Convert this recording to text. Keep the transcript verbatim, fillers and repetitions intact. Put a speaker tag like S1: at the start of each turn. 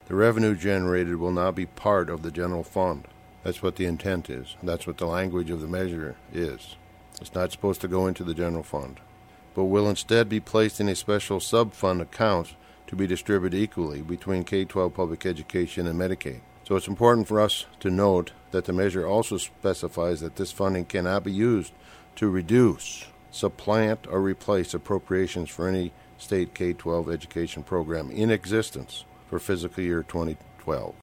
S1: The revenue generated will not be part of the general fund. That's what the intent is. That's what the language of the measure is. It's not supposed to go into the general fund, but will instead be placed in a special sub-fund account to be distributed equally between K twelve public education and Medicaid. So it's important for us to note that the measure also specifies that this funding cannot be used to reduce, supplant, or replace appropriations for any state K twelve education program in existence for fiscal year twenty twelve.